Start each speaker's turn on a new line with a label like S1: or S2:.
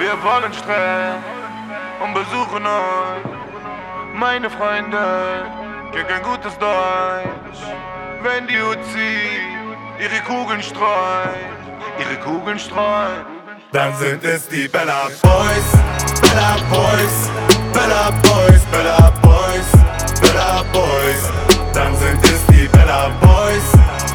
S1: Wir wollen Stress und besuchen euch. Meine Freunde kennen gutes Deutsch. Wenn die Uzi ihre Kugeln streut,
S2: dann sind es die Bella Boys, Bella Boys, Bella Boys, Bella Boys, Bella Boys. Dann sind es die Bella Boys,